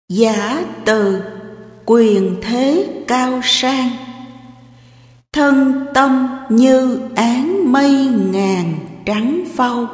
Giả từ quyền thế cao sang, thân tâm như áng mây ngàn trắng phau.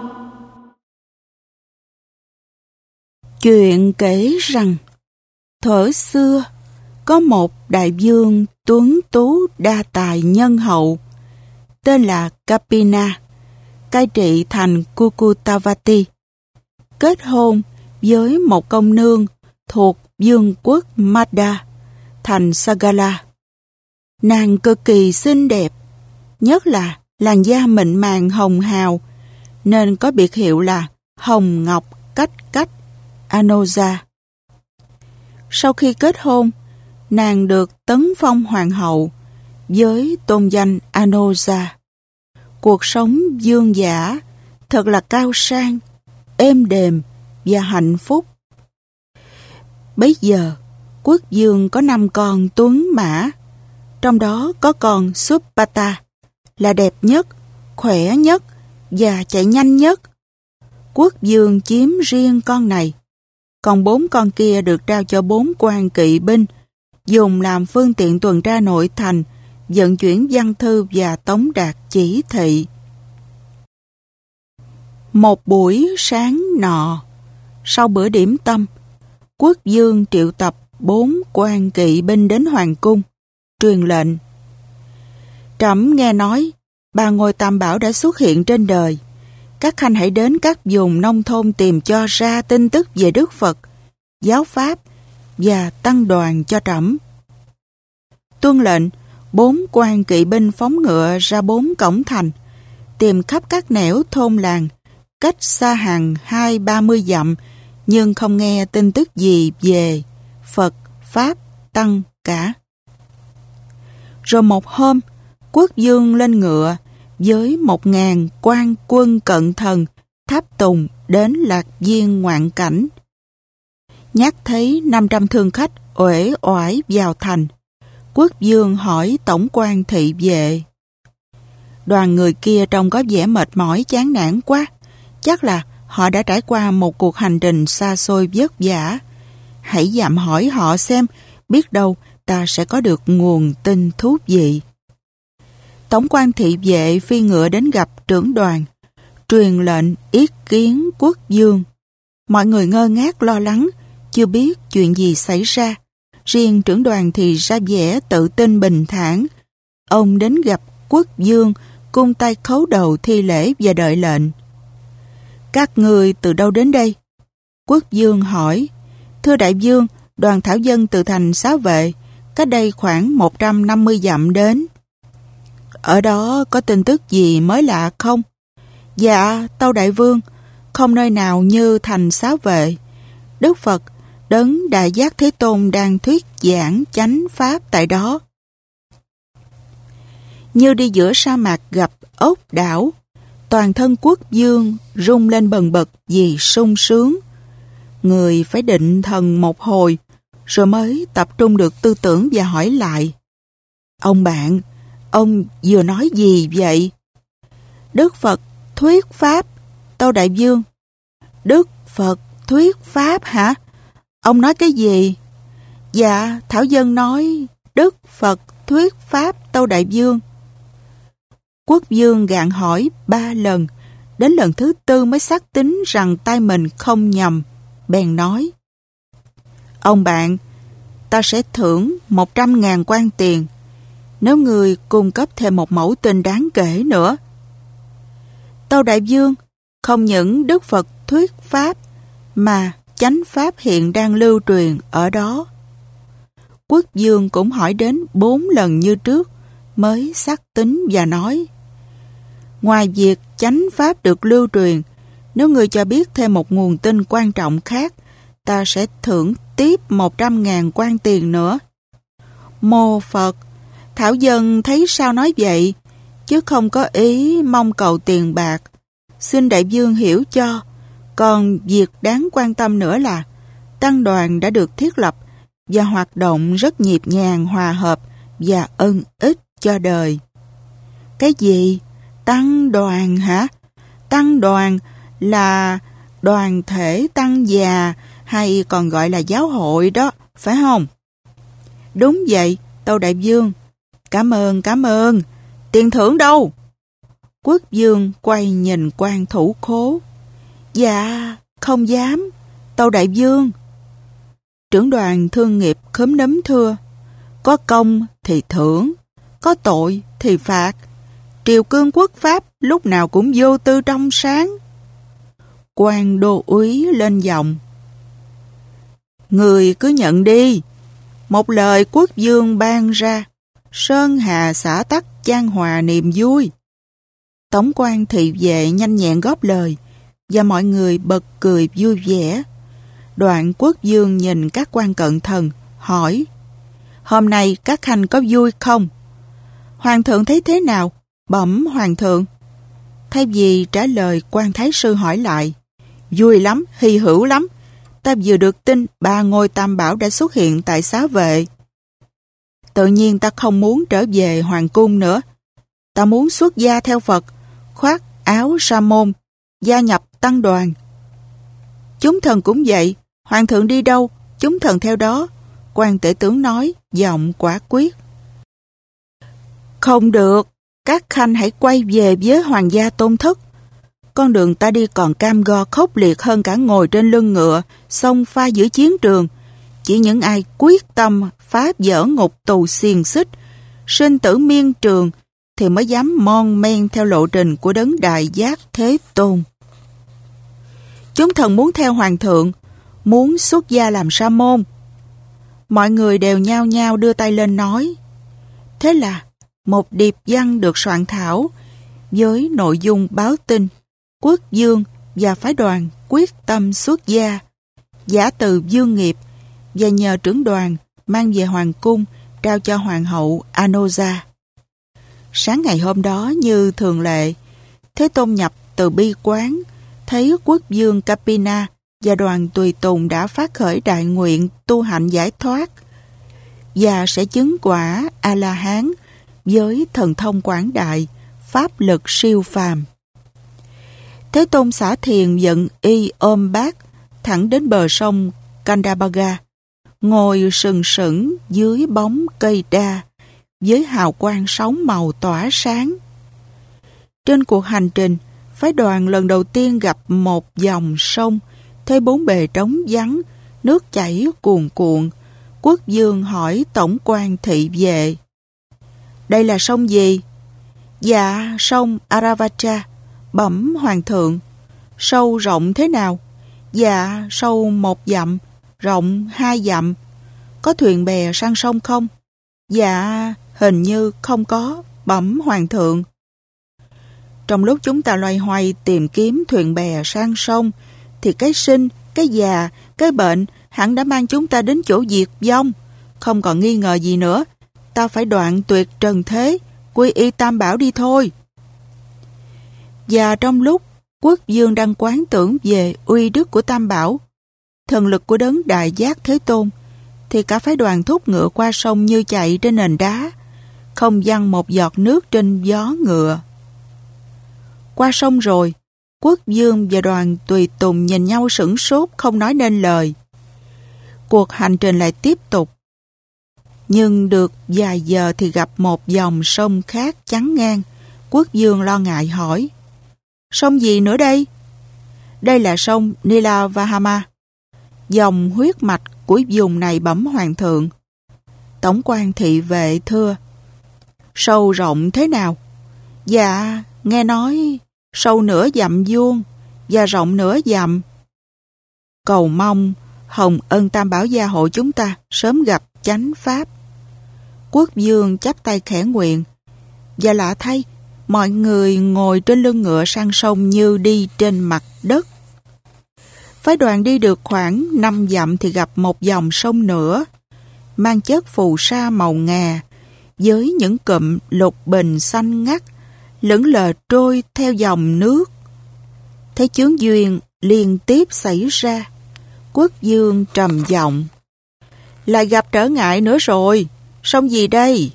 Chuyện kể rằng thuở xưa có một đại vương tuấn tú đa tài nhân hậu tên là Kapina, cai trị thành Kukutavati, kết hôn với một công nương thuộc vương quốc Madha, thành Sagala. Nàng cực kỳ xinh đẹp, nhất là làn da mịn màng hồng hào, nên có biệt hiệu là Hồng Ngọc Cách Cách, Anoja. Sau khi kết hôn, nàng được tấn phong hoàng hậu với tôn danh Anoja. Cuộc sống vương giả thật là cao sang, êm đềm và hạnh phúc. Bấy giờ, quốc vương có 5 con tuấn mã, trong đó có con Supata là đẹp nhất, khỏe nhất và chạy nhanh nhất. Quốc vương chiếm riêng con này, còn 4 con kia được trao cho 4 quan kỵ binh, dùng làm phương tiện tuần tra nội thành, vận chuyển văn thư và tống đạt chỉ thị. Một buổi sáng nọ, sau bữa điểm tâm, quốc vương triệu tập 4 quan kỵ binh đến hoàng cung, truyền lệnh: Trẫm nghe nói ba ngôi tam bảo đã xuất hiện trên đời. Các khanh hãy đến các vùng nông thôn tìm cho ra tin tức về Đức Phật, giáo pháp và tăng đoàn cho trẫm. Tuân lệnh, 4 quan kỵ binh phóng ngựa ra 4 cổng thành, tìm khắp các nẻo thôn làng, cách xa hàng 20-30 dặm, nhưng không nghe tin tức gì về Phật, Pháp, Tăng cả. Rồi một hôm, quốc vương lên ngựa với 1000 quan quân cận thần tháp tùng đến Lạc Viên ngoạn cảnh. Nhắc thấy 500 thương khách uể oải vào thành, quốc vương hỏi tổng quan thị vệ: Đoàn người kia trông có vẻ mệt mỏi chán nản quá, chắc là họ đã trải qua một cuộc hành trình xa xôi vất vả. Hãy dặm hỏi họ xem, biết đâu ta sẽ có được nguồn tin thú vị. Tổng quan thị vệ phi ngựa đến gặp trưởng đoàn, truyền lệnh yết kiến quốc vương. Mọi người ngơ ngác lo lắng, chưa biết chuyện gì xảy ra. Riêng trưởng đoàn thì ra vẻ tự tin bình thản. Ông đến gặp quốc vương, cung tay khấu đầu thi lễ và đợi lệnh. Các người từ đâu đến đây? Quốc vương hỏi. Thưa đại vương, đoàn thảo dân từ thành Xá Vệ, cách đây khoảng 150 dặm đến. Ở đó có tin tức gì mới lạ không? Dạ, tâu đại vương, không nơi nào như thành Xá Vệ. Đức Phật, Đấng Đại Giác Thế Tôn đang thuyết giảng chánh pháp tại đó. Như đi giữa sa mạc gặp ốc đảo, toàn thân quốc vương rung lên bần bật vì sung sướng. Người phải định thần một hồi, rồi mới tập trung được tư tưởng và hỏi lại: Ông bạn, ông vừa nói gì vậy? Đức Phật thuyết pháp, tâu đại vương. Đức Phật thuyết pháp hả? Ông nói cái gì? Dạ, thảo dân nói Đức Phật thuyết pháp, tâu đại vương. Quốc vương gạn hỏi 3 lần, đến lần thứ 4 mới xác tín rằng tai mình không nhầm, bèn nói: Ông bạn, ta sẽ thưởng 100.000 quan tiền nếu người cung cấp thêm một mẫu tin đáng kể nữa. Tâu đại vương, không những Đức Phật thuyết pháp mà chánh pháp hiện đang lưu truyền ở đó. Quốc vương cũng hỏi đến 4 lần như trước mới xác tín và nói: Ngoài việc chánh pháp được lưu truyền, nếu người cho biết thêm một nguồn tin quan trọng khác, ta sẽ thưởng tiếp 100.000 quan tiền nữa. Mô Phật, thảo dân thấy sao nói vậy, chứ không có ý mong cầu tiền bạc. Xin đại vương hiểu cho. Còn việc đáng quan tâm nữa là tăng đoàn đã được thiết lập và hoạt động rất nhịp nhàng, hòa hợp và ân ích cho đời. Cái gì? Tăng đoàn hả? Tăng đoàn là đoàn thể tăng già hay còn gọi là giáo hội đó, phải không? Đúng vậy, Tâu Đại Vương. Cảm ơn. Tiền thưởng đâu? Quốc vương quay nhìn quan thủ khố. Dạ, không dám, Tâu Đại Vương. Trưởng đoàn thương nghiệp khúm núm thưa. Có công thì thưởng, có tội thì phạt. Triều cương quốc pháp lúc nào cũng vô tư trong sáng. Quan đô úy lên giọng. Người cứ nhận đi. Một lời quốc vương ban ra, sơn hà xã tắc chan hòa niềm vui. Tổng quan thị vệ nhanh nhẹn góp lời, và mọi người bật cười vui vẻ. Đoạn quốc vương nhìn các quan cận thần, hỏi: Hôm nay các khanh có vui không? Hoàng thượng thấy thế nào? Bẩm hoàng thượng. Thay vì trả lời, quan thái sư hỏi lại: Vui lắm, hy hữu lắm. Ta vừa được tin 3 ngôi tam bảo đã xuất hiện tại xá vệ. Tự nhiên ta không muốn trở về hoàng cung nữa. Ta muốn xuất gia theo Phật, khoác áo sa môn, gia nhập tăng đoàn. Chúng thần cũng vậy, hoàng thượng đi đâu, chúng thần theo đó. Quan tể tướng nói, giọng quả quyết. Không được, các khanh hãy quay về với hoàng gia tôn thất. Con đường ta đi còn cam go khốc liệt hơn cả ngồi trên lưng ngựa, xông pha giữa chiến trường. Chỉ những ai quyết tâm phá vỡ ngục tù xiềng xích, sinh tử miên trường, thì mới dám mon men theo lộ trình của đấng Đại Giác Thế Tôn. Chúng thần muốn theo hoàng thượng, muốn xuất gia làm sa môn. Mọi người đều nhao nhao đưa tay lên nói. Thế là một điệp văn được soạn thảo với nội dung báo tin quốc vương và phái đoàn quyết tâm xuất gia, giả từ vương nghiệp, và nhờ trưởng đoàn mang về hoàng cung trao cho hoàng hậu Anoja. Sáng ngày hôm đó như thường lệ, Thế Tôn nhập từ bi quán, thấy quốc vương Kapina và đoàn tùy tùng đã phát khởi đại nguyện tu hạnh giải thoát và sẽ chứng quả A-la-hán với thần thông quảng đại, pháp lực siêu phàm. Thế Tôn xả thiền dẫn y ôm bát thẳng đến bờ sông Kandabaga, ngồi sừng sững dưới bóng cây đa với hào quang sáu màu tỏa sáng. Trên cuộc hành trình, phái đoàn lần đầu tiên gặp một dòng sông, thấy bốn bề trống vắng, nước chảy cuồn cuộn. Quốc vương hỏi tổng quan thị vệ: Đây là sông gì? Dạ, sông Aravatra. Bẩm hoàng thượng. Sâu rộng thế nào? Dạ, sâu 1 dặm, rộng 2 dặm. Có thuyền bè sang sông không? Dạ, hình như không có, bẩm hoàng thượng. Trong lúc chúng ta loay hoay tìm kiếm thuyền bè sang sông, thì cái sinh, cái già, cái bệnh hẳn đã mang chúng ta đến chỗ diệt vong. Không còn nghi ngờ gì nữa, ta phải đoạn tuyệt trần thế, quy y tam bảo đi thôi. Và trong lúc quốc vương đang quán tưởng về uy đức của tam bảo, thần lực của đấng Đại Giác Thế Tôn, thì cả phái đoàn thúc ngựa qua sông như chạy trên nền đá, không văng một giọt nước trên gió ngựa. Qua sông rồi, quốc vương và đoàn tùy tùng nhìn nhau sửng sốt không nói nên lời. Cuộc hành trình lại tiếp tục. Nhưng được vài giờ thì gặp một dòng sông khác chắn ngang. Quốc vương lo ngại hỏi: Sông gì nữa đây? Đây là sông Nilavahama, dòng huyết mạch của vùng này, bẩm hoàng thượng. Tổng quan thị vệ thưa: Sâu rộng thế nào? Dạ, nghe nói sâu nửa dặm vuông và rộng nửa dặm. Cầu mong hồng ân tam bảo gia hộ chúng ta sớm gặp chánh pháp. Quốc vương chắp tay khẽ nguyện, và lạ thay, mọi người ngồi trên lưng ngựa sang sông như đi trên mặt đất. Phái đoàn đi được khoảng 5 dặm thì gặp một dòng sông nữa, mang chất phù sa màu ngà, với những cụm lục bình xanh ngắt, lững lờ trôi theo dòng nước. Thấy chướng duyên liên tiếp xảy ra, quốc vương trầm giọng: Lại gặp trở ngại nữa rồi, sông gì đây?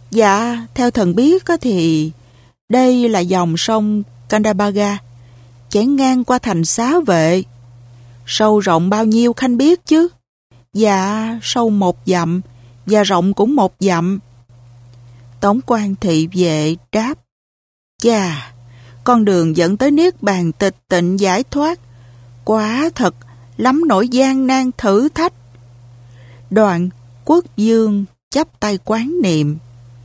Dạ, theo thần biết thì đây là dòng sông Kandabaga, chảy ngang qua thành Xá Vệ. Sâu rộng bao nhiêu khanh biết chứ? Dạ, sâu 1 dặm, và rộng cũng 1 dặm. Tống quan thị vệ đáp: Chà, con đường dẫn tới Niết Bàn tịch tịnh giải thoát, quả thật lắm nỗi gian nan thử thách. Đoạn Quốc vương chắp tay quán niệm: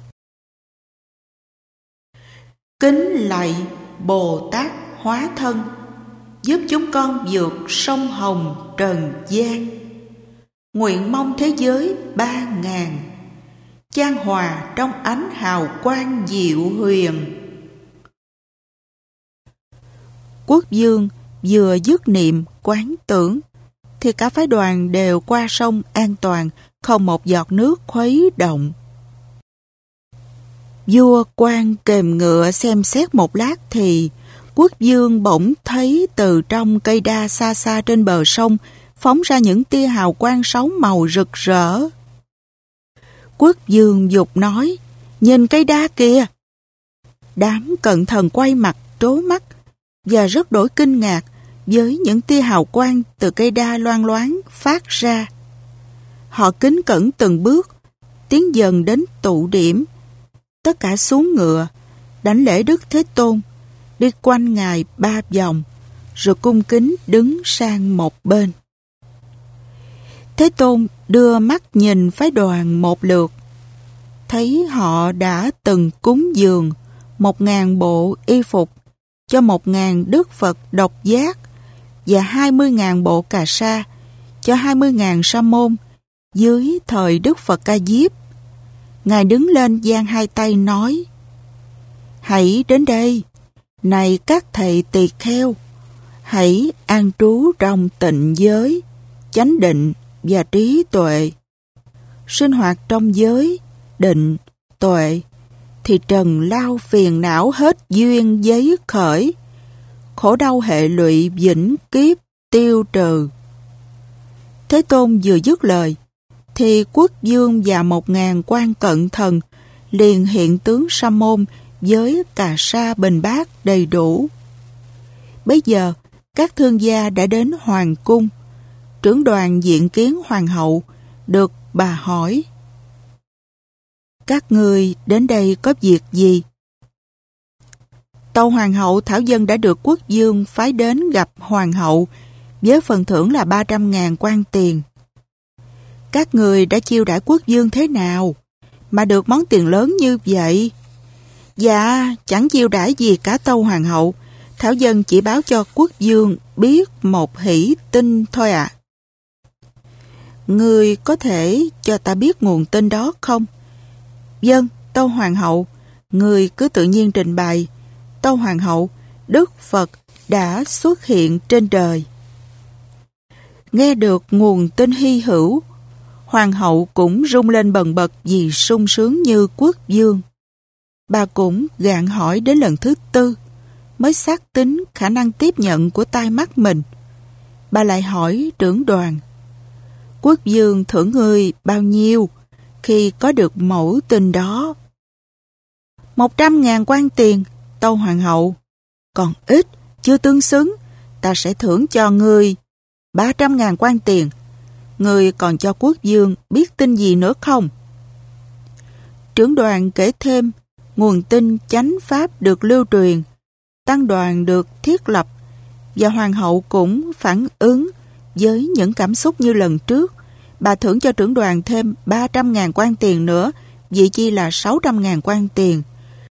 Kính lạy Bồ Tát hóa thân, giúp chúng con vượt sông Hồng trần gian. Nguyện mong thế giới 3000 chan hòa trong ánh hào quang diệu huyền. Quốc vương vừa dứt niệm quán tưởng thì cả phái đoàn đều qua sông an toàn, không một giọt nước khuấy động. Vua quan kềm ngựa xem xét một lát thì Quốc vương bỗng thấy từ trong cây đa xa xa trên bờ sông phóng ra những tia hào quang 6 màu rực rỡ. Quốc vương dục nói: Nhìn cây đa kìa! Đám cận thần quay mặt trố mắt và rất đổi kinh ngạc với những tia hào quang từ cây đa loang loáng phát ra. Họ kính cẩn từng bước, tiến dần đến tụ điểm. Tất cả xuống ngựa, đảnh lễ Đức Thế Tôn, đi quanh Ngài 3 vòng, rồi cung kính đứng sang một bên. Thế Tôn đưa mắt nhìn phái đoàn một lượt, thấy họ đã từng cúng dường 1000 bộ y phục cho 1000 Đức Phật độc giác và 20.000 bộ cà sa cho 20.000 sa môn dưới thời Đức Phật Ca Diếp. Ngài đứng lên giang 2 tay nói: Hãy đến đây, này các thầy tỳ kheo, hãy an trú trong tịnh giới, chánh định và trí tuệ. Sinh hoạt trong giới, định, tuệ thì trần lao phiền não hết duyên giấy khởi, khổ đau hệ lụy vĩnh kiếp tiêu trừ. Thế Tôn vừa dứt lời thì Quốc vương và 1000 quan cận thần liền hiện tướng sa môn với cà sa bình bát đầy đủ. Bấy giờ các thương gia đã đến hoàng cung. Trưởng đoàn diện kiến hoàng hậu, được bà hỏi: Các ngươi đến đây có việc gì? Tâu hoàng hậu thảo dân đã được quốc vương phái đến gặp hoàng hậu với phần thưởng là 300.000 quan tiền. Các người đã chiêu đãi quốc vương thế nào mà được món tiền lớn như vậy? Dạ, chẳng chiêu đãi gì cả tâu hoàng hậu. Thảo dân chỉ báo cho quốc vương biết một hỷ tin thôi ạ. Người có thể cho ta biết nguồn tin đó không? Vâng, tâu hoàng hậu, người cứ tự nhiên trình bày. Tâu hoàng hậu, Đức Phật đã xuất hiện trên đời. Nghe được nguồn tin hy hữu, hoàng hậu cũng rung lên bần bật vì sung sướng như quốc vương. Bà cũng gạn hỏi đến lần thứ 4 mới xác tín khả năng tiếp nhận của tai mắt mình. Bà lại hỏi trưởng đoàn: Quốc vương thưởng ngươi bao nhiêu khi có được mẫu tin đó? 100.000 quan tiền, tâu hoàng hậu. Còn ít, chưa tương xứng, ta sẽ thưởng cho ngươi 300.000 quan tiền. Ngươi còn cho quốc vương biết tin gì nữa không? Trưởng đoàn kể thêm nguồn tin chánh pháp được lưu truyền, tăng đoàn được thiết lập, và hoàng hậu cũng phản ứng với những cảm xúc như lần trước. Bà thưởng cho trưởng đoàn thêm 300.000 quan tiền nữa, vị chi là 600.000 quan tiền.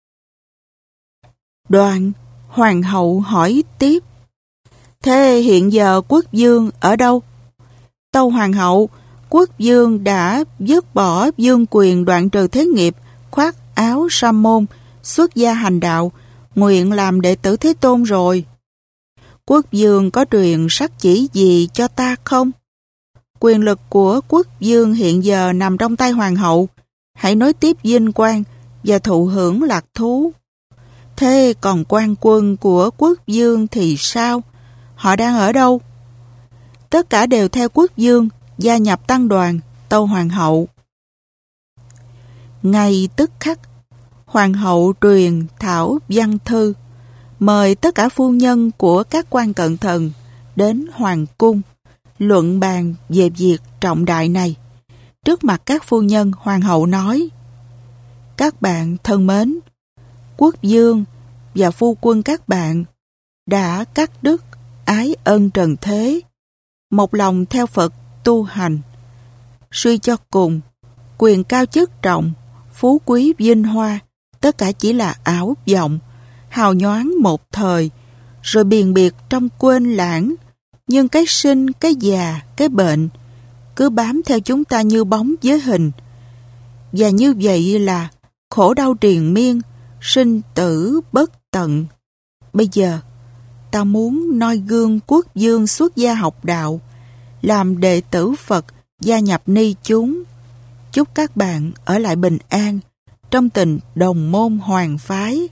Đoạn, hoàng hậu hỏi tiếp: Thế hiện giờ quốc vương ở đâu? Tâu hoàng hậu, quốc vương đã dứt bỏ vương quyền, đoạn trừ thế nghiệp, khoác áo sa môn, xuất gia hành đạo, nguyện làm đệ tử Thế Tôn rồi. Quốc vương có truyền sắc chỉ gì cho ta không? Quyền lực của quốc vương hiện giờ nằm trong tay hoàng hậu. Hãy nối tiếp vinh quang và thụ hưởng lạc thú. Thế còn quan quân của quốc vương thì sao? Họ đang ở đâu? Tất cả đều theo quốc vương, gia nhập tăng đoàn, tâu hoàng hậu. Ngay tức khắc, hoàng hậu truyền thảo văn thư, mời tất cả phu nhân của các quan cận thần đến hoàng cung luận bàn về việc trọng đại này. Trước mặt các phu nhân, hoàng hậu nói: Các bạn thân mến, quốc vương và phu quân các bạn đã cắt đứt ái ân trần thế, một lòng theo Phật tu hành. Suy cho cùng, quyền cao chức trọng, phú quý vinh hoa, tất cả chỉ là ảo vọng, hào nhoáng một thời, rồi biền biệt trong quên lãng. Nhưng cái sinh, cái già, cái bệnh cứ bám theo chúng ta như bóng với hình. Và như vậy là khổ đau triền miên, sinh tử bất tận. Bây giờ, ta muốn noi gương quốc vương xuất gia học đạo, làm đệ tử Phật, gia nhập ni chúng. Chúc các bạn ở lại bình an, trong tình đồng môn hoàng phái.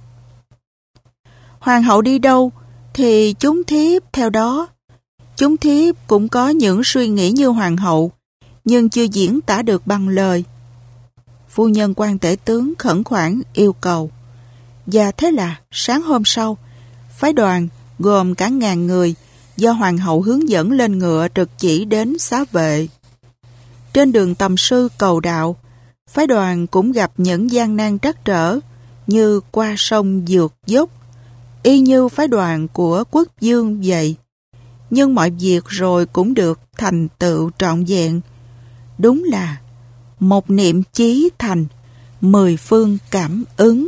Hoàng hậu đi đâu, thì chúng thiếp theo đó. Chúng thiếp cũng có những suy nghĩ như hoàng hậu, nhưng chưa diễn tả được bằng lời. Phu nhân quan tể tướng khẩn khoản yêu cầu. Và thế là sáng hôm sau, phái đoàn gồm cả ngàn người do hoàng hậu hướng dẫn lên ngựa trực chỉ đến xá vệ. Trên đường tầm sư cầu đạo, phái đoàn cũng gặp những gian nan trắc trở như qua sông vượt dốc, y như phái đoàn của quốc vương vậy. Nhưng mọi việc rồi cũng được thành tựu trọn vẹn. Đúng là một niệm chí thành, 10 phương cảm ứng.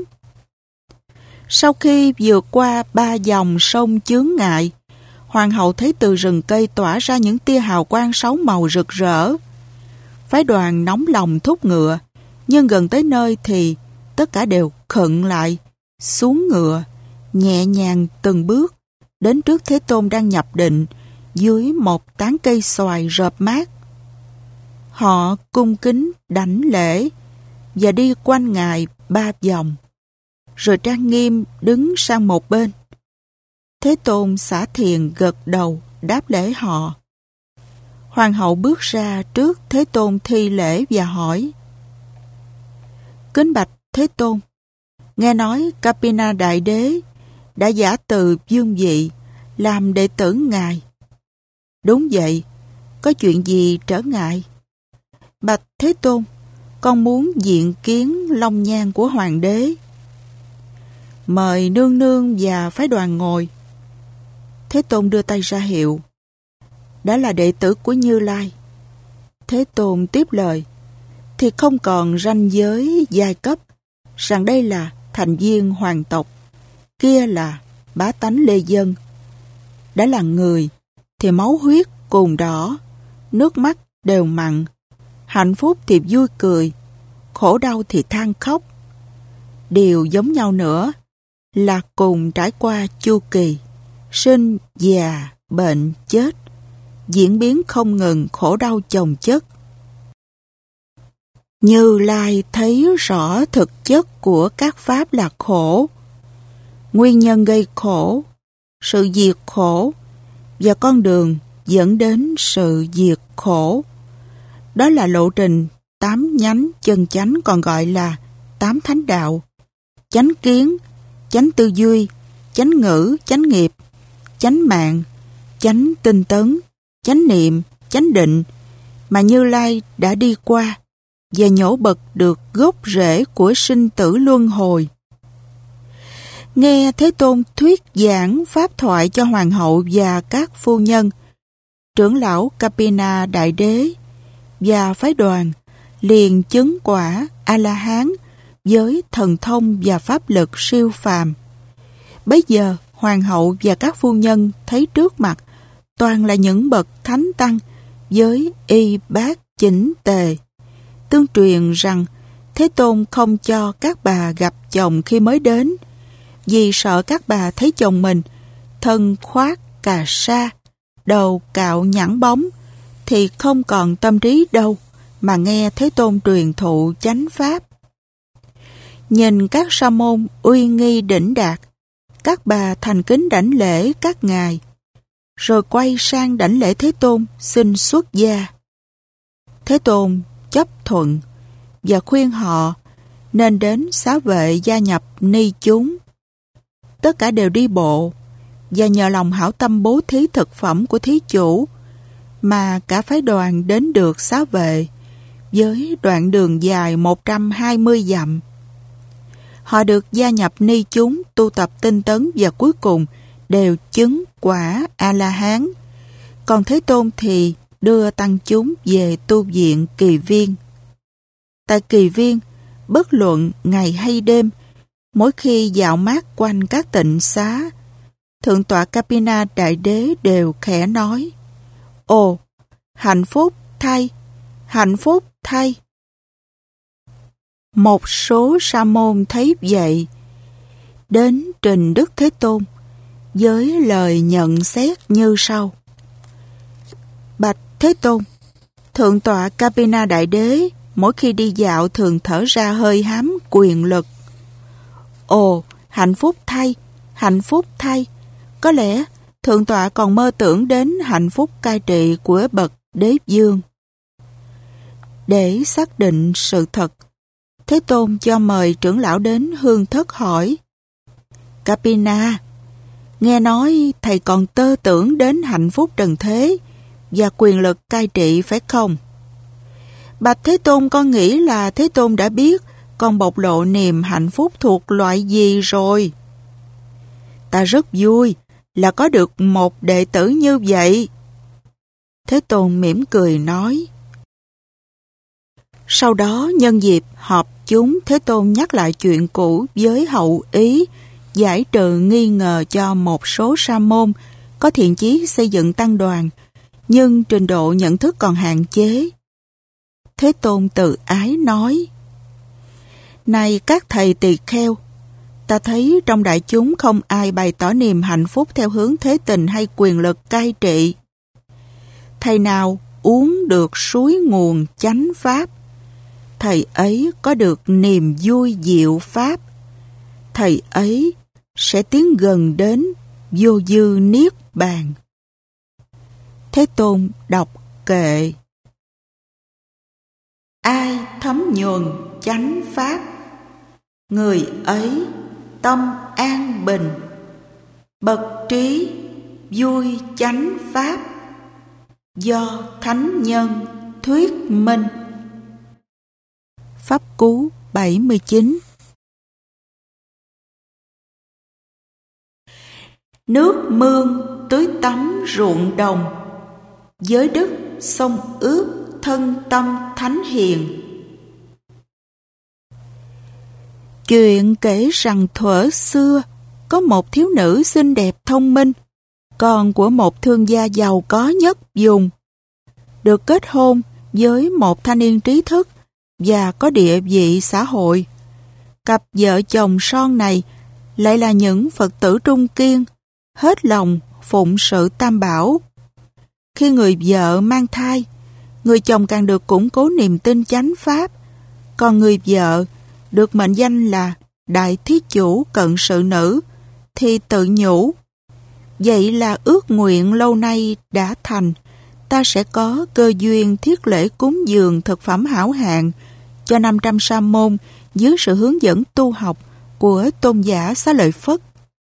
Sau khi vượt qua 3 dòng sông chướng ngại, hoàng hậu thấy từ rừng cây tỏa ra những tia hào quang 6 màu rực rỡ. Phái đoàn nóng lòng thúc ngựa, nhưng gần tới nơi thì tất cả đều khựng lại, xuống ngựa, nhẹ nhàng từng bước, đến trước Thế Tôn đang nhập định dưới một tán cây xoài rợp mát. Họ cung kính đảnh lễ và đi quanh Ngài 3 vòng, rồi trang nghiêm đứng sang một bên. Thế Tôn xả thiền gật đầu đáp lễ họ. Hoàng hậu bước ra trước Thế Tôn thi lễ và hỏi: Kính bạch Thế Tôn, nghe nói Kapina Đại Đế đã giả từ vương vị làm đệ tử Ngài. Đúng vậy, có chuyện gì trở ngại? Bạch Thế Tôn, con muốn diện kiến long nhan của hoàng đế. Mời nương nương và phái đoàn ngồi. Thế Tôn đưa tay ra hiệu. Đã là đệ tử của Như Lai. Thế Tôn tiếp lời: thì không còn ranh giới giai cấp, rằng đây là thành viên hoàng tộc, kia là bá tánh lê dân. Đã là người thì máu huyết cùng đỏ, nước mắt đều mặn, hạnh phúc thì vui cười, khổ đau thì than khóc. Điều giống nhau nữa là cùng trải qua chu kỳ sinh, già, bệnh, chết, diễn biến không ngừng, khổ đau chồng chất. Như Lai thấy rõ thực chất của các pháp là khổ, nguyên nhân gây khổ, sự diệt khổ và con đường dẫn đến sự diệt khổ. Đó là lộ trình 8 nhánh chân chánh, còn gọi là 8 thánh đạo: chánh kiến, chánh tư duy, chánh ngữ, chánh nghiệp, chánh mạng, chánh tinh tấn, chánh niệm, chánh định, mà Như Lai đã đi qua và nhổ bật được gốc rễ của sinh tử luân hồi. Nghe Thế Tôn thuyết giảng pháp thoại cho hoàng hậu và các phu nhân, trưởng lão Kapina Đại Đế và phái đoàn liền chứng quả A-la-hán với thần thông và pháp lực siêu phàm. Bấy giờ hoàng hậu và các phu nhân thấy trước mặt toàn là những bậc thánh tăng với y bát chỉnh tề. Tương truyền rằng Thế Tôn không cho các bà gặp chồng khi mới đến, vì sợ các bà thấy chồng mình thân khoác cà sa, đầu cạo nhẵn bóng, thì không còn tâm trí đâu mà nghe Thế Tôn truyền thụ chánh pháp. Nhìn các sa môn uy nghi đỉnh đạt, các bà thành kính đảnh lễ các ngài, rồi quay sang đảnh lễ Thế Tôn xin xuất gia. Thế Tôn chấp thuận và khuyên họ nên đến xá vệ gia nhập ni chúng. Tất tất cả đều đi bộ, và nhờ lòng hảo tâm bố thí thực phẩm của thí chủ mà cả phái đoàn đến được Xá Vệ với đoạn đường dài 120 dặm. Họ được gia nhập ni chúng tu tập tinh tấn và cuối cùng đều chứng quả A-la-hán. Còn Thế Tôn thì đưa tăng chúng về tu viện Kỳ Viên. Tại Kỳ Viên, bất luận ngày hay đêm, mỗi khi dạo mát quanh các tịnh xá, Thượng tọa Kapina Đại Đế đều khẽ nói: Ồ, hạnh phúc thay, hạnh phúc thay. Một số sa môn thấy vậy, đến trình Đức Thế Tôn với lời nhận xét như sau: Bạch Thế Tôn, Thượng tọa Kapina Đại Đế mỗi khi đi dạo thường thở ra hơi hám quyền lực. Ồ, hạnh phúc thay, hạnh phúc thay. Có lẽ Thượng tọa còn mơ tưởng đến hạnh phúc cai trị của bậc Đế vương. Để xác định sự thật, Thế Tôn cho mời trưởng lão đến hương thất hỏi: Kapina, nghe nói thầy còn tơ tưởng đến hạnh phúc trần thế và quyền lực cai trị phải không? Bạch Thế Tôn, con nghĩ là Thế Tôn đã biết con bộc lộ niềm hạnh phúc thuộc loại gì rồi. Ta rất vui là có được một đệ tử như vậy. Thế Tôn mỉm cười nói. Sau đó nhân dịp họp chúng, Thế Tôn nhắc lại chuyện cũ với hậu ý giải trừ nghi ngờ cho một số sa môn có thiện chí xây dựng tăng đoàn, nhưng trình độ nhận thức còn hạn chế. Thế Tôn từ ái nói: Này các thầy tỳ kheo, ta thấy trong đại chúng không ai bày tỏ niềm hạnh phúc theo hướng thế tình hay quyền lực cai trị. Thầy nào uống được suối nguồn chánh pháp, thầy ấy có được niềm vui diệu pháp. Thầy ấy sẽ tiến gần đến vô dư niết bàn. Thế Tôn đọc kệ: Ai thấm nhuần chánh pháp, người ấy tâm an bình, bậc trí vui chánh pháp, do thánh nhân thuyết minh. Pháp Cú 79. Nước mương tưới tắm ruộng đồng, giới đức sông ướp thân tâm thánh hiền. Chuyện kể rằng thuở xưa có một thiếu nữ xinh đẹp thông minh, con của một thương gia giàu có nhất vùng, được kết hôn với một thanh niên trí thức và có địa vị xã hội. Cặp vợ chồng son này lại là những Phật tử trung kiên, hết lòng phụng sự Tam Bảo. Khi người vợ mang thai, người chồng càng được củng cố niềm tin chánh pháp, còn người vợ được mệnh danh là Đại Thí Chủ Cận Sự Nữ thì tự nhủ: vậy là ước nguyện lâu nay đã thành, ta sẽ có cơ duyên thiết lễ cúng dường thực phẩm hảo hạng cho 500 sa môn dưới sự hướng dẫn tu học của tôn giả Xá Lợi Phất.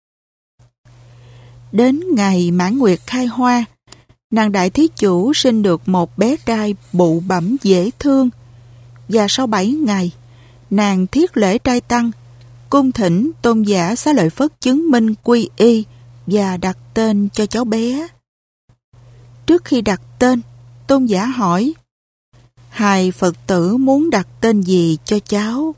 Đến ngày mãn nguyệt khai hoa, nàng Đại Thí Chủ sinh được một bé trai bụ bẫm dễ thương, và sau 7 ngày, nàng thiết lễ trai tăng, cung thỉnh tôn giả Xá Lợi Phất chứng minh quy y và đặt tên cho cháu bé. Trước khi đặt tên, tôn giả hỏi: hai Phật tử muốn đặt tên gì cho cháu?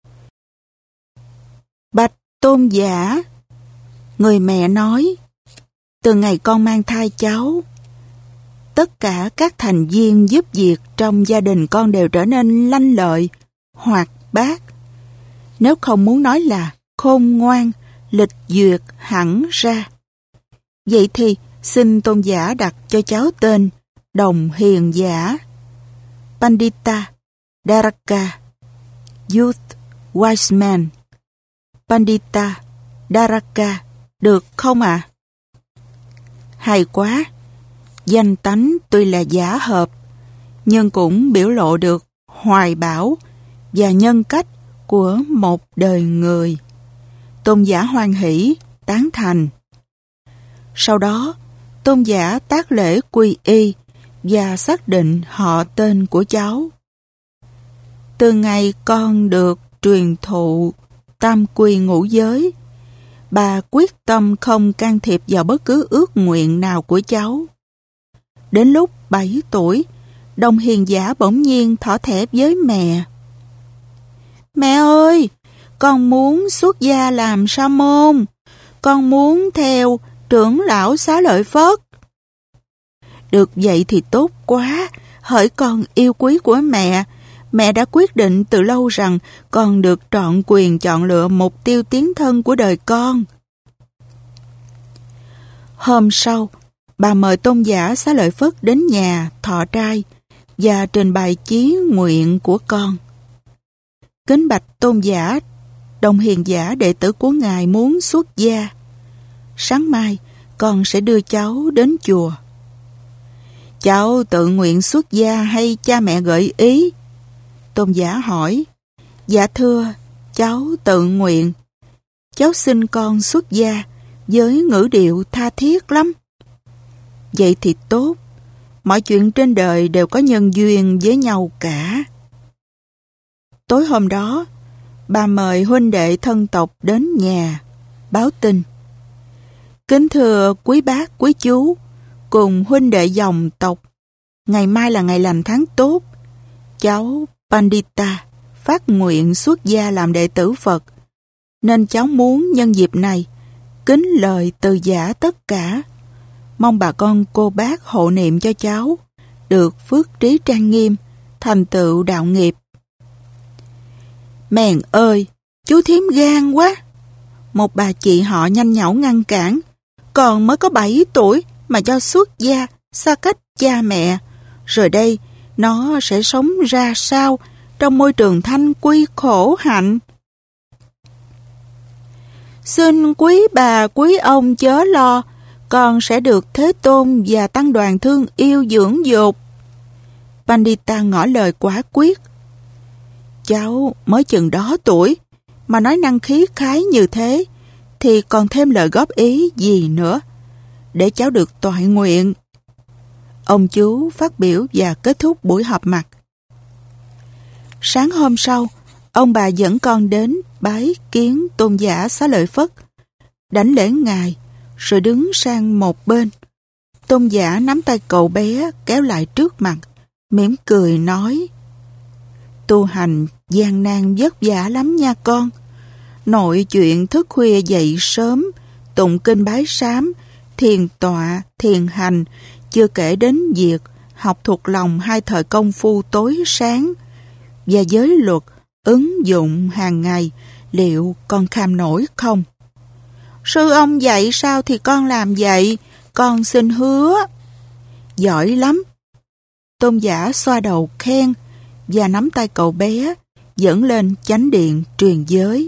Bạch tôn giả, người mẹ nói: từ ngày con mang thai cháu, tất cả các thành viên giúp việc trong gia đình con đều trở nên lanh lợi, hoạt bát. Nếu không muốn nói là khôn ngoan, lịch duyệt hẳn ra. Vậy thì xin tôn giả đặt cho cháu tên Đồng Hiền Giả, Pandita Daraka, Youth Wise Man. Pandita Daraka, được không ạ? Hay quá! Danh tánh tuy là giả hợp, nhưng cũng biểu lộ được hoài bão và nhân cách của một đời người. Tôn giả hoan hỷ, tán thành. Sau đó, tôn giả tác lễ quy y và xác định họ tên của cháu. Từ ngày con được truyền thụ tam quy ngũ giới, bà quyết tâm không can thiệp vào bất cứ ước nguyện nào của cháu. Đến lúc 7 tuổi, Đồng Hiền Giả bỗng nhiên thỏ thẻ với mẹ. Mẹ ơi, con muốn xuất gia làm sa môn. Con muốn theo trưởng lão Xá Lợi Phất. Được vậy thì tốt quá. Hỡi con yêu quý của mẹ đã quyết định từ lâu rằng con được trọn quyền chọn lựa mục tiêu tiến thân của đời con. Hôm sau, bà mời tôn giả Xá Lợi Phất đến nhà thọ trai và trình bày chí nguyện của con. Kính bạch tôn giả, Đồng Hiền Giả đệ tử của ngài muốn xuất gia. Sáng mai, con sẽ đưa cháu đến chùa. Cháu tự nguyện xuất gia hay cha mẹ gợi ý? Tôn giả hỏi. Dạ thưa, cháu tự nguyện. Cháu xin con xuất gia với ngữ điệu tha thiết lắm. Vậy thì tốt. Mọi chuyện trên đời đều có nhân duyên với nhau cả. Tối hôm đó, bà mời huynh đệ thân tộc đến nhà, báo tin. Kính thưa quý bác, quý chú, cùng huynh đệ dòng tộc, ngày mai là ngày lành tháng tốt. Cháu Pandita phát nguyện xuất gia làm đệ tử Phật, nên cháu muốn nhân dịp này kính lời từ giả tất cả. Mong bà con cô bác hộ niệm cho cháu được phước trí trang nghiêm, thành tựu đạo nghiệp. Mèn ơi, chú thím gan quá. Một bà chị họ nhanh nhảu ngăn cản. Còn mới có 7 tuổi mà cho xuất gia, xa cách cha mẹ. Rồi đây, nó sẽ sống ra sao trong môi trường thanh quy khổ hạnh? Xin quý bà quý ông chớ lo, con sẽ được Thế Tôn và tăng đoàn thương yêu dưỡng dục. Pandita ngỏ lời quả quyết. Cháu mới chừng đó tuổi mà nói năng khí khái như thế thì còn thêm lời góp ý gì nữa để cháu được toại nguyện. Ông chú phát biểu và kết thúc buổi họp mặt. Sáng hôm sau, ông bà dẫn con đến bái kiến tôn giả Xá Lợi Phất, đảnh lễ ngài, rồi đứng sang một bên. Tôn giả nắm tay cậu bé kéo lại trước mặt, mỉm cười nói: Tu hành gian nan vất vả lắm nha con. Nội chuyện thức khuya dậy sớm, tụng kinh bái sám, thiền tọa, thiền hành, chưa kể đến việc học thuộc lòng 2 thời công phu tối sáng và giới luật ứng dụng hàng ngày, liệu con kham nổi không? Sư ông dạy sao thì con làm vậy, con xin hứa. Giỏi lắm. Tôn giả xoa đầu khen và nắm tay cậu bé dẫn lên chánh điện truyền giới.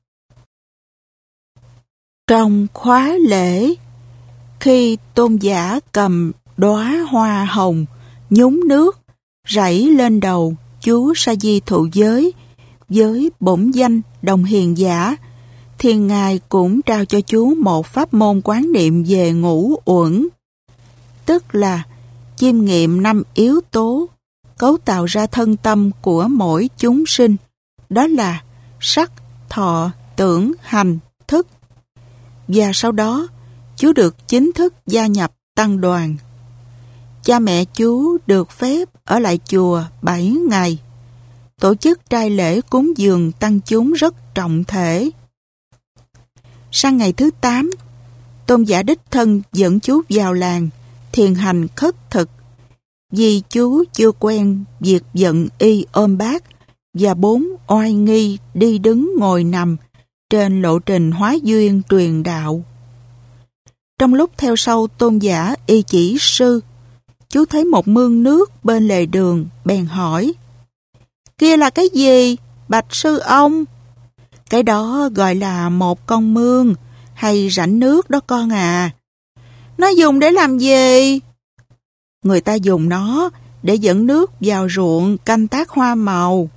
Trong khóa lễ, khi tôn giả cầm đóa hoa hồng nhúng nước rảy lên đầu chú Sa Di thụ giới với bổn danh Đồng Hiền Giả, thì ngài cũng trao cho chú một pháp môn quán niệm về ngũ uẩn, tức là chiêm nghiệm 5 yếu tố cấu tạo ra thân tâm của mỗi chúng sinh, đó là sắc, thọ, tưởng, hành, thức. Và sau đó, chú được chính thức gia nhập tăng đoàn. Cha mẹ chú được phép ở lại chùa 7 ngày. Tổ chức trai lễ cúng dường tăng chúng rất trọng thể. Sang ngày thứ 8, tôn giả đích thân dẫn chú vào làng thiền hành khất thực, vì chú chưa quen việc vận y ôm bát và 4 oai nghi đi đứng ngồi nằm trên lộ trình hóa duyên truyền đạo. Trong lúc theo sau tôn giả y chỉ sư, chú thấy một mương nước bên lề đường, bèn hỏi: Kia là cái gì, bạch sư ông? Cái đó gọi là một con mương hay rãnh nước đó con à. Nó dùng để làm gì? Người ta dùng nó để dẫn nước vào ruộng canh tác hoa màu.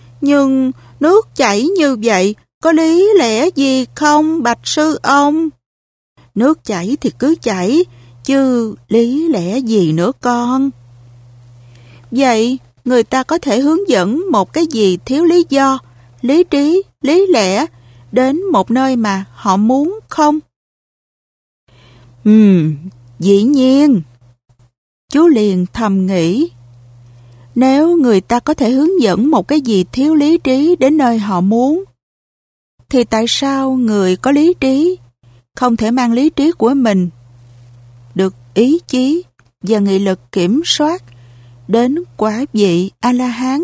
Nhưng nước chảy như vậy có lý lẽ gì không, bạch sư ông? Nước chảy thì cứ chảy, chứ lý lẽ gì nữa con? Vậy, người ta có thể hướng dẫn một cái gì thiếu lý do, lý trí, lý lẽ đến một nơi mà họ muốn không? Dĩ nhiên. Chú liền thầm nghĩ. Nếu người ta có thể hướng dẫn một cái gì thiếu lý trí đến nơi họ muốn, thì tại sao người có lý trí không thể mang lý trí của mình được ý chí và nghị lực kiểm soát đến quả vị A-la-hán?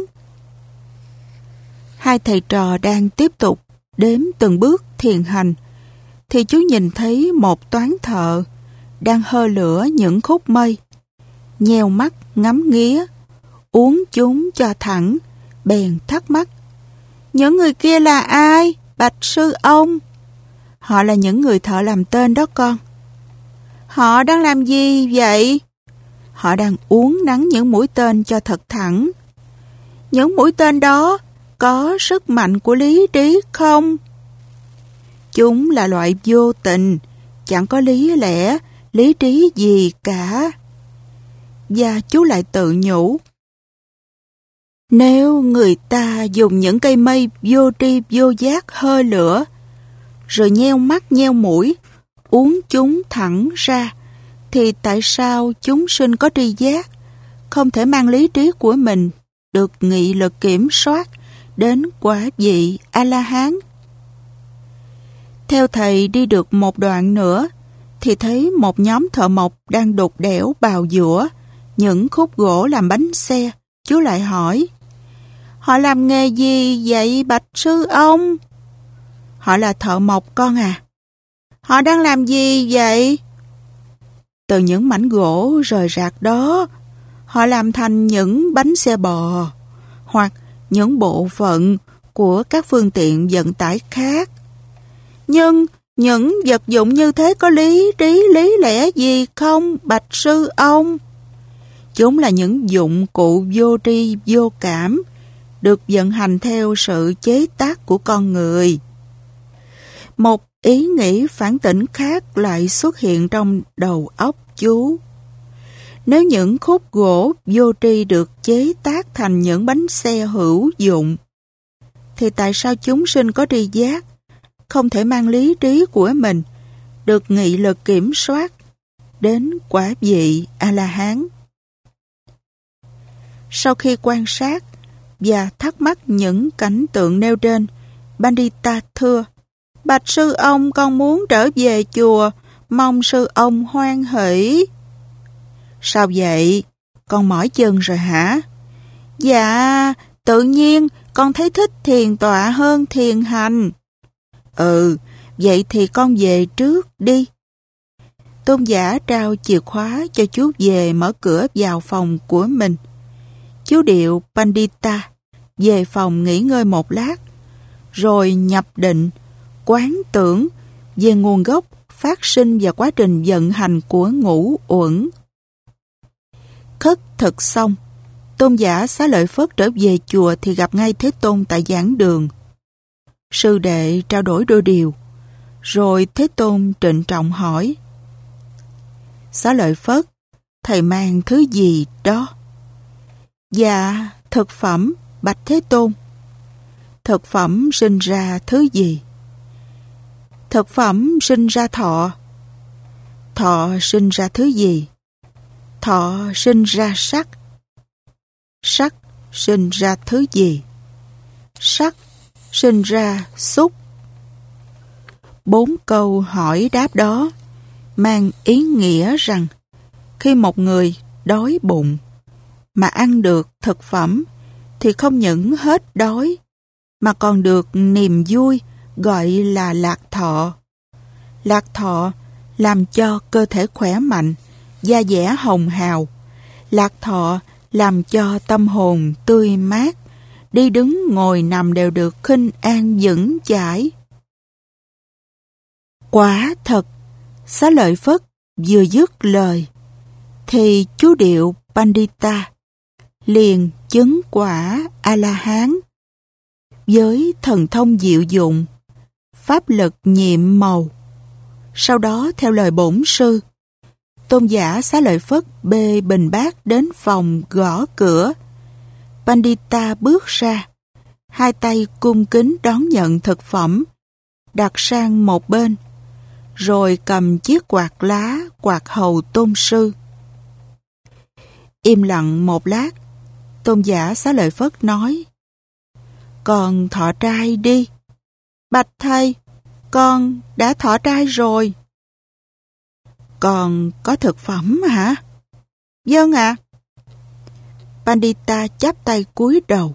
Hai thầy trò đang tiếp tục đếm từng bước thiền hành, thì chú nhìn thấy một toán thợ đang hơ lửa những khúc mây, nheo mắt ngắm nghía, uốn chúng cho thẳng, bèn thắc mắc. Những người kia là ai, bạch sư ông? Họ là những người thợ làm tên đó con. Họ đang làm gì vậy? Họ đang uốn nắn những mũi tên cho thật thẳng. Những mũi tên đó có sức mạnh của lý trí không? Chúng là loại vô tình, chẳng có lý lẽ, lý trí gì cả. Và chú lại tự nhủ. Nếu người ta dùng những cây mây vô tri vô giác hơ lửa, rồi nheo mắt nheo mũi, uốn chúng thẳng ra, thì tại sao chúng sinh có tri giác không thể mang lý trí của mình được nghị lực kiểm soát đến quả vị A-la-hán? Theo thầy đi được một đoạn nữa, thì thấy một nhóm thợ mộc đang đục đẽo bào giũa những khúc gỗ làm bánh xe. Chú lại hỏi, họ làm nghề gì vậy bạch sư ông? Họ là thợ mộc con à. Họ đang làm gì vậy? Từ những mảnh gỗ rời rạc đó, họ làm thành những bánh xe bò, hoặc những bộ phận của các phương tiện vận tải khác. Nhưng những vật dụng như thế có lý trí, lý lẽ gì không, bạch sư ông? Chúng là những dụng cụ vô tri, vô cảm, được vận hành theo sự chế tác của con người. Một ý nghĩ phản tỉnh khác lại xuất hiện trong đầu óc chú. Nếu những khúc gỗ vô tri được chế tác thành những bánh xe hữu dụng, thì tại sao chúng sinh có tri giác không thể mang lý trí của mình được nghị lực kiểm soát đến quả vị A-la-hán? Sau khi quan sát và thắc mắc những cảnh tượng nêu trên, Pandita thưa, bạch sư ông, con muốn trở về chùa, mong sư ông hoan hỷ. Sao vậy? Con mỏi chân rồi hả? Dạ, tự nhiên con thấy thích thiền tọa hơn thiền hành. Vậy thì con về trước đi. Tôn giả trao chìa khóa cho chú về mở cửa vào phòng của mình. Chú điệu Pandita về phòng nghỉ ngơi một lát, rồi nhập định, quán tưởng về nguồn gốc, phát sinh và quá trình vận hành của ngũ uẩn. Khất thực xong, Tôn giả Xá Lợi Phất trở về chùa thì gặp ngay Thế Tôn tại giảng đường. Sư đệ trao đổi đôi điều, rồi Thế Tôn trịnh trọng hỏi, Xá Lợi Phất, thầy mang thứ gì đó? Dạ, thực phẩm, bạch Thế Tôn. Thực phẩm sinh ra thứ gì? Thực phẩm sinh ra thọ. Thọ sinh ra thứ gì? Thọ sinh ra sắc. Sắc sinh ra thứ gì? Sắc sinh ra xúc. 4 câu hỏi đáp đó mang ý nghĩa rằng khi một người đói bụng mà ăn được thực phẩm thì không những hết đói mà còn được niềm vui gọi là lạc thọ. Lạc thọ làm cho cơ thể khỏe mạnh, da dẻ hồng hào. Lạc thọ làm cho tâm hồn tươi mát, đi đứng ngồi nằm đều được khinh an vững chãi. Quả thật, Xá Lợi Phất vừa dứt lời thì chú điệu Pandita liền chứng quả A-la-hán với thần thông diệu dụng, pháp lực nhiệm màu, Sau đó theo lời bổn sư, tôn giả Xá Lợi Phất bê bình bát đến phòng gõ cửa. Pandita bước ra, hai tay cung kính đón nhận thực phẩm, đặt sang một bên, rồi cầm chiếc quạt lá quạt hầu tôn sư. Im lặng một lát, tôn giả Xá Lợi Phất nói: "Con thọ trai đi." "Bạch thầy, con đã thọ trai rồi." "Còn có thực phẩm hả?" "Vâng ạ." Pandita chắp tay cúi đầu.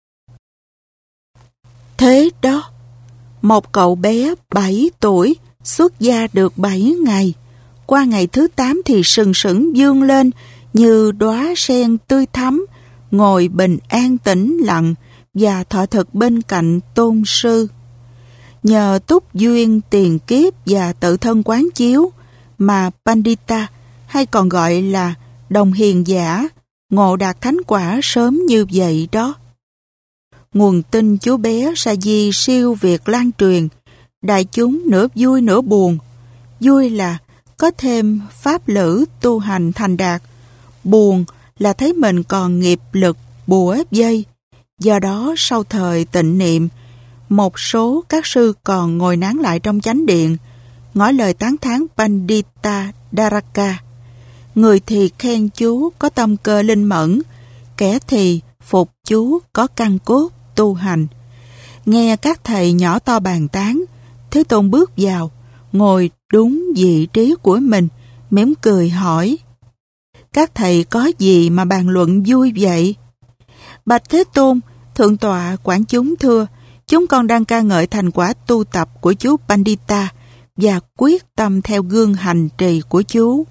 Thế đó, một cậu bé 7 tuổi xuất gia được 7 ngày, qua ngày thứ 8 thì sừng sững vươn lên như đóa sen tươi thắm, ngồi bình an tĩnh lặng và thọ thực bên cạnh tôn sư. Nhờ túc duyên tiền kiếp và tự thân quán chiếu mà Pandita, hay còn gọi là đồng hiền giả, ngộ đạt thánh quả sớm như vậy đó. Nguồn tin chú bé Sa Di siêu việt lan truyền, đại chúng nửa vui nửa buồn. Vui là có thêm pháp lữ tu hành thành đạt, buồn là thấy mình còn nghiệp lực bùa dây. Do đó sau thời tịnh niệm, một số các sư còn ngồi nán lại trong chánh điện, ngỏ lời tán thán Pandita Daraka. Người thì khen chú có tâm cơ linh mẫn, kẻ thì phục chú có căn cốt tu hành. Nghe các thầy nhỏ to bàn tán, Thế Tôn bước vào, ngồi đúng vị trí của mình, mỉm cười hỏi: "Các thầy có gì mà bàn luận vui vậy?" "Bạch Thế Tôn, Thượng tọa quản chúng thưa, chúng con đang ca ngợi thành quả tu tập của chú Pandita và quyết tâm theo gương hành trì của chú."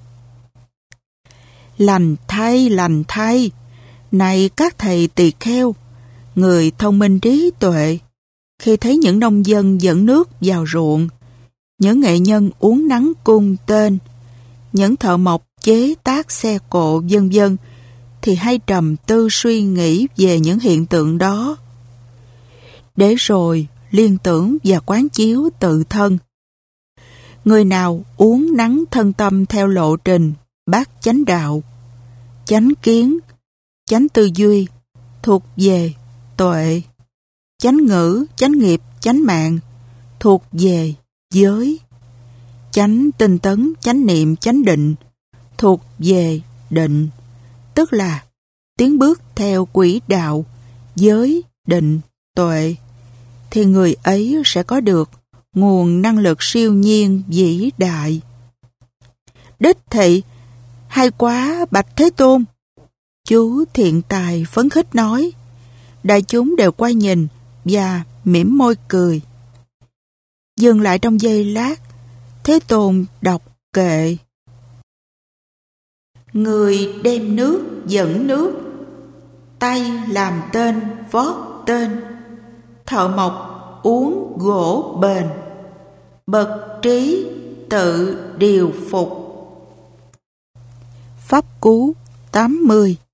Lành thay, này các thầy tỳ kheo, người thông minh trí tuệ, khi thấy những nông dân dẫn nước vào ruộng, những nghệ nhân uống nắng cung tên, những thợ mộc chế tác xe cộ vân vân, thì hay trầm tư suy nghĩ về những hiện tượng đó, để rồi liên tưởng và quán chiếu tự thân. Người nào uống nắng thân tâm theo lộ trình bát chánh đạo, chánh kiến, chánh tư duy, thuộc về tuệ, chánh ngữ, chánh nghiệp, chánh mạng, thuộc về giới, chánh tinh tấn, chánh niệm, chánh định, thuộc về định, tức là tiến bước theo quỹ đạo giới, định, tuệ, thì người ấy sẽ có được nguồn năng lực siêu nhiên vĩ đại. Đích thị, hay quá Bạch Thế Tôn. Chú thiện tài phấn khích nói. Đại chúng đều quay nhìn và mỉm môi cười. Dừng lại trong giây lát, Thế Tôn đọc kệ: "Người đem nước dẫn nước, tay làm tên vót tên, thợ mộc uống gỗ bền, bậc trí tự điều phục." Pháp Cú 80.